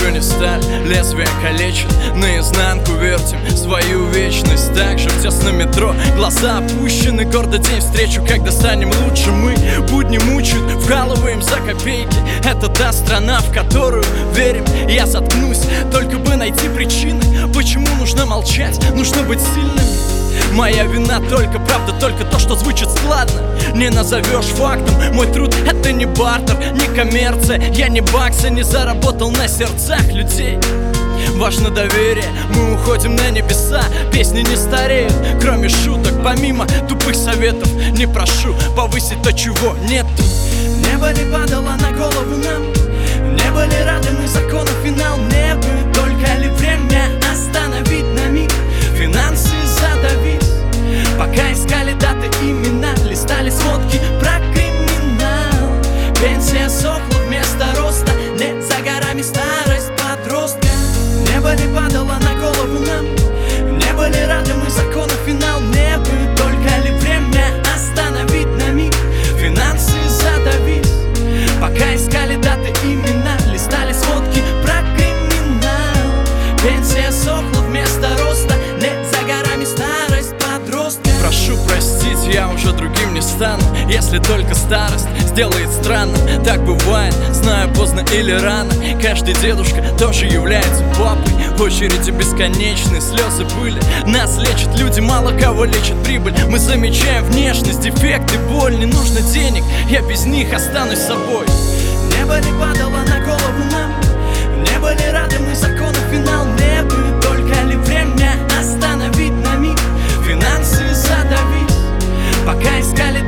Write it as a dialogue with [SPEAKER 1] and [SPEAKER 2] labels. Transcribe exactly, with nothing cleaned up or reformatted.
[SPEAKER 1] еще не сталь, лезвие калечит, наизнанку вертим свою вечность. Также в тесном метро глаза опущены, гордо день встречу, когда станем лучше. Мы будни мучают, вкалываем за копейки. Это та страна, в которую верим. Я заткнусь, только бы найти причины, почему нужно молчать, нужно быть сильными. Моя вина только правда, только то, что звучит складно, не назовешь фактом. Мой труд — это не бартер, не коммерция. Я не бакса, не заработал на сердцах людей. Важно доверие, мы уходим на небеса. Песни не стареют, кроме шуток. Помимо тупых советов не прошу повысить то, чего нету. Небо не падало на голову нам, не были рады мы закону финал. Небо только ли время остановить на миг, финансы задавить. Пока искали даты, имена, листали сводки про криминал. Пенсия сохла вместо роста, не за горами старость подростка. Небо не падало на голову нам, не были рады мы закону финал. Небо только ли время остановить на миг, финансы задавить. Пока искали даты, имена, листали сводки про криминал. Пенсия сохла вместо роста, не за горами старость подростка. Прошу простить, я уже другим не стану, если только старость сделает странным. Так бывает, знаю, поздно или рано. Каждый дедушка тоже является папой. Очереди бесконечные, слезы были. Нас лечат люди, мало кого лечит прибыль. Мы замечаем внешность, дефекты, боль. Не нужно денег, я без них останусь собой. Небо не падало на голову нам, не были рады мы закону финал. Небо только ли время остановить на миг, финансы задавить. Пока искали